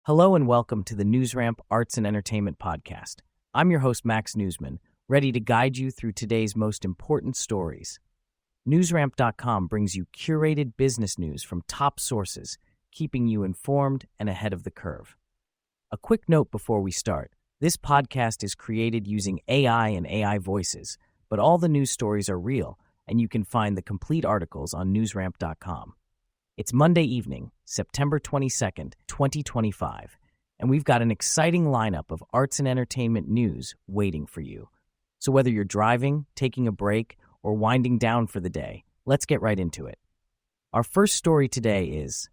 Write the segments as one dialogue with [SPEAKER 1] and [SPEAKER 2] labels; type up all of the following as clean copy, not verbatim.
[SPEAKER 1] Hello and welcome to the NewsRamp Arts and Entertainment Podcast. I'm your host, Max Newsman, ready to guide you through today's most important stories. NewsRamp.com brings you curated business news from top sources, keeping you informed and ahead of the curve. A quick note before we start. This podcast is created using AI and AI voices, but all the news stories are real, and you can find the complete articles on NewsRamp.com. It's Monday evening, September 22nd, 2025, and we've got an exciting lineup of arts and entertainment news waiting for you. So whether you're driving, taking a break, or winding down for the day, let's get right into it. Our first story today is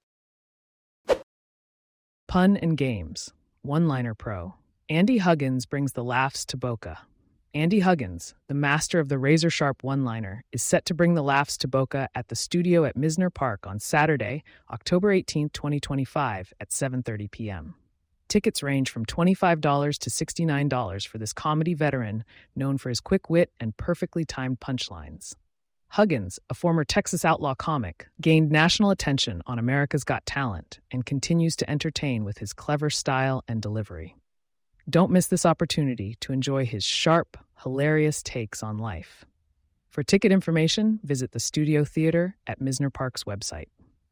[SPEAKER 2] Pun and Games, One-Liner Pro. Andy Huggins brings the laughs to Boca. Andy Huggins, the master of the razor-sharp one-liner, is set to bring the laughs to Boca at the studio at Misner Park on Saturday, October 18, 2025 at 7:30 p.m. Tickets range from $25 to $69 for this comedy veteran known for his quick wit and perfectly timed punchlines. Huggins, a former Texas outlaw comic, gained national attention on America's Got Talent and continues to entertain with his clever style and delivery. Don't miss this opportunity to enjoy his sharp, hilarious takes on life. For ticket information, visit the Studio Theater at Misner Park's website.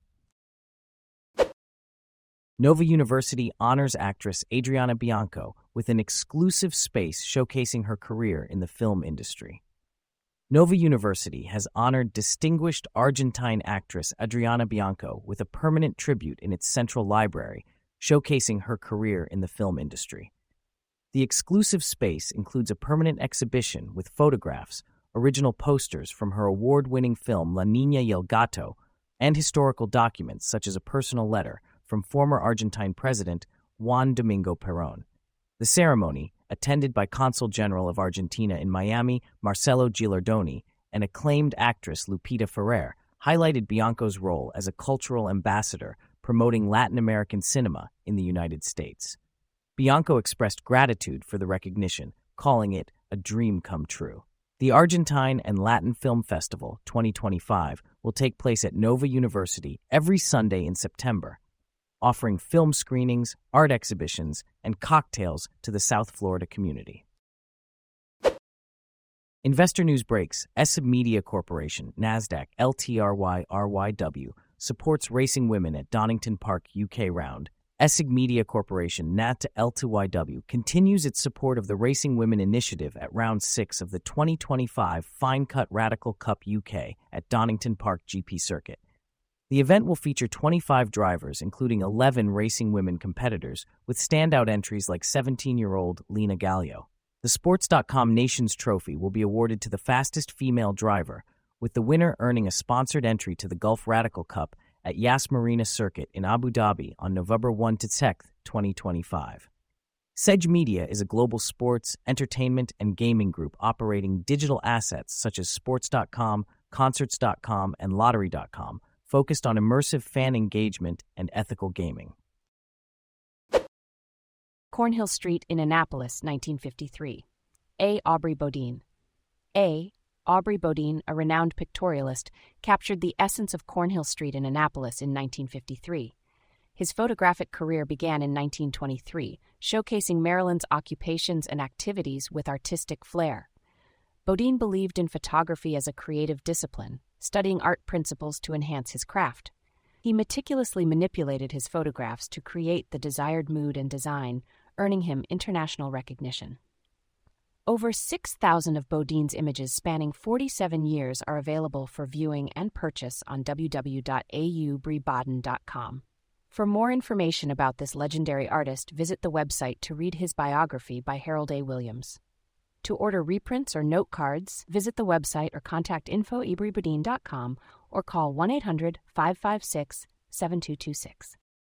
[SPEAKER 1] Nova University honors actress Adriana Bianco with an exclusive space showcasing her career in the film industry. Nova University has honored distinguished Argentine actress Adriana Bianco with a permanent tribute in its central library, showcasing her career in the film industry. The exclusive space includes a permanent exhibition with photographs, original posters from her award-winning film La Niña y el Gato, and historical documents such as a personal letter from former Argentine President Juan Domingo Perón. The ceremony, attended by Consul General of Argentina in Miami, Marcelo Gilardoni, and acclaimed actress Lupita Ferrer, highlighted Bianco's role as a cultural ambassador promoting Latin American cinema in the United States. Bianco expressed gratitude for the recognition, calling it a dream come true. The Argentine and Latin Film Festival 2025 will take place at Nova University every Sunday in September, offering film screenings, art exhibitions, and cocktails to the South Florida community. Investor news breaks. ESSIB Media Corporation, NASDAQ, LTRYRYW, supports racing women at Donington Park UK round. ESSIB Media Corporation, NAT to L2YW, continues its support of the Racing Women Initiative at Round 6 of the 2025 Fine Cut Radical Cup UK at Donington Park GP Circuit. The event will feature 25 drivers, including 11 racing women competitors, with standout entries like 17-year-old Lena Gallio. The Sports.com Nations Trophy will be awarded to the fastest female driver, with the winner earning a sponsored entry to the Gulf Radical Cup at Yas Marina Circuit in Abu Dhabi on November 1 to 6, 2025. Sedge Media is a global sports, entertainment, and gaming group operating digital assets such as Sports.com, Concerts.com, and Lottery.com, focused on immersive fan engagement and ethical gaming.
[SPEAKER 3] Cornhill Street in Annapolis, 1953. A. Aubrey Bodine. A. Aubrey Bodine, a renowned pictorialist, captured the essence of Cornhill Street in Annapolis in 1953. His photographic career began in 1923, showcasing Maryland's occupations and activities with artistic flair. Bodine believed in photography as a creative discipline, studying art principles to enhance his craft. He meticulously manipulated his photographs to create the desired mood and design, earning him international recognition. Over 6,000 of Bodine's images spanning 47 years are available for viewing and purchase on www.aubreeboden.com. For more information about this legendary artist, visit the website to read his biography by Harold A. Williams. To order reprints or note cards, visit the website or contact info@aubreeboden.com or call 1-800-556-7226.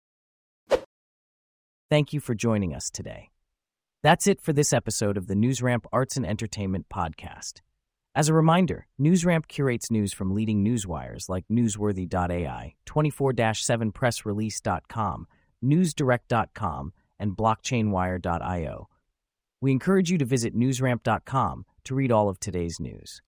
[SPEAKER 1] Thank you for joining us today. That's it for this episode of the NewsRamp Arts and Entertainment Podcast. As a reminder, NewsRamp curates news from leading newswires like Newsworthy.ai, 24/7pressrelease.com, NewsDirect.com, and BlockchainWire.io. We encourage you to visit newsramp.com to read all of today's news.